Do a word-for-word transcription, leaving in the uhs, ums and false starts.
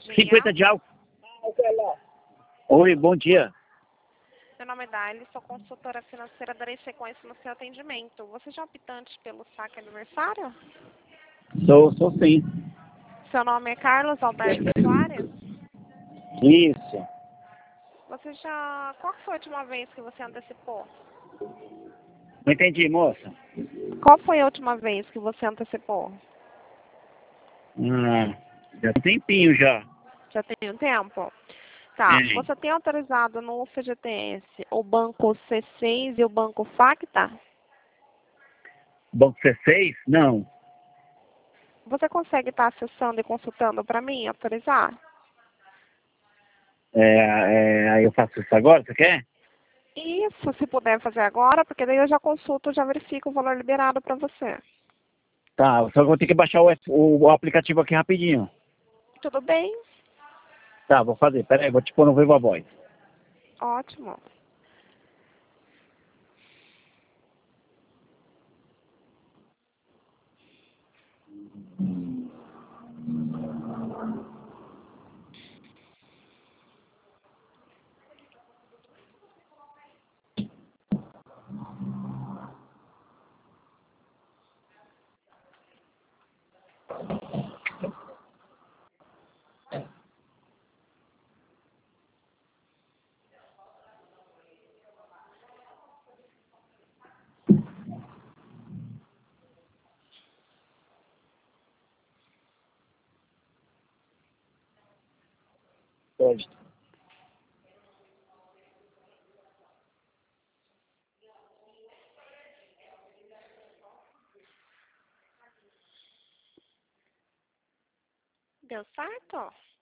dia. cinquenta de álcool. Oi, bom dia. Meu nome é Daile, sou consultora financeira, darei sequência no seu atendimento. Você já é optante pelo saque aniversário? Sou, sou sim. Seu nome é Carlos Alberto Soares? Isso. Você já... Qual foi a última vez que você antecipou? Não entendi, moça. Qual foi a última vez que você antecipou? Ah, já tem tempinho já. Já tem um tempo? Tá. É. Você tem autorizado no C G T S o banco C seis e o banco Facta? Banco C seis? Não. Você consegue estar acessando e consultando para mim, autorizar? É, é, aí eu faço isso agora, você quer? Isso, se puder fazer agora, porque daí eu já consulto, já verifico o valor liberado para você. Tá, só que eu vou ter que baixar o, o, o aplicativo aqui rapidinho. Tudo bem? Tá, vou fazer. Pera aí, vou te pôr no Viva Voz. Ótimo. Pode. Deu certo?